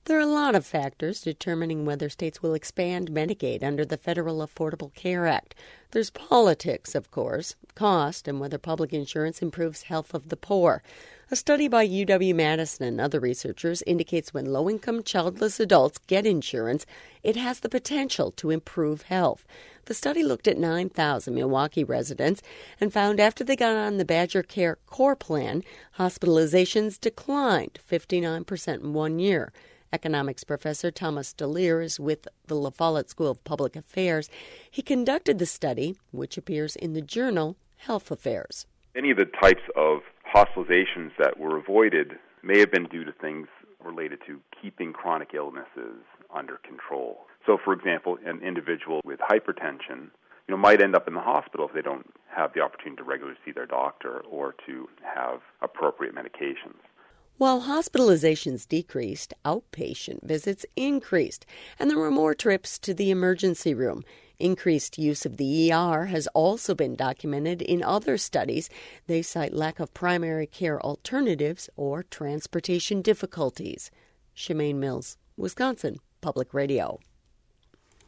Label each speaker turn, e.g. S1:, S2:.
S1: There are a lot of factors determining whether states will expand Medicaid under the Federal Affordable Care Act. There's politics, of course, cost, and whether public insurance improves health of the poor. A study by UW-Madison and other researchers indicates when low-income childless adults get insurance, it has the potential to improve health. The study looked at 9,000 Milwaukee residents and found after they got on the Badger Care Core Plan, hospitalizations declined 59% in 1 year. Economics professor Thomas DeLeer is with the La Follette School of Public Affairs. He conducted the study, which appears in the journal Health Affairs.
S2: Any of the types of hospitalizations that were avoided may have been due to things related to keeping chronic illnesses under control. So, for example, an individual with hypertension, might end up in the hospital if they don't have the opportunity to regularly see their doctor or to have appropriate medications.
S1: While hospitalizations decreased, outpatient visits increased, and there were more trips to the emergency room. Increased use of the ER has also been documented in other studies. They cite lack of primary care alternatives or transportation difficulties. Shemaine Mills, Wisconsin Public Radio.